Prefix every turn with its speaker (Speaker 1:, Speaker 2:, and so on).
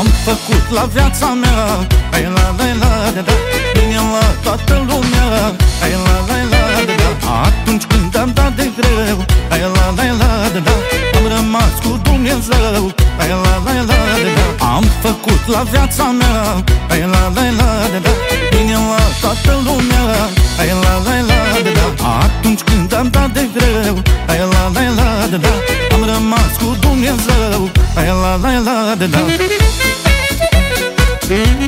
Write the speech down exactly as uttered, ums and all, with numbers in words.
Speaker 1: Am făcut la viața mea, ai la la la da da, bine la toată lumea, ai la la la da da. Atunci când am dat de greu, ai la la la da da, am rămas cu Dumnezeu, ai la la la da da. Am făcut la viața mea, ai la la la da da, bine la toată lumea, ai la la la da da. Atunci când am dat de greu, ai la la la da da, am rămas cu Dumnezeu, ai la la la da da.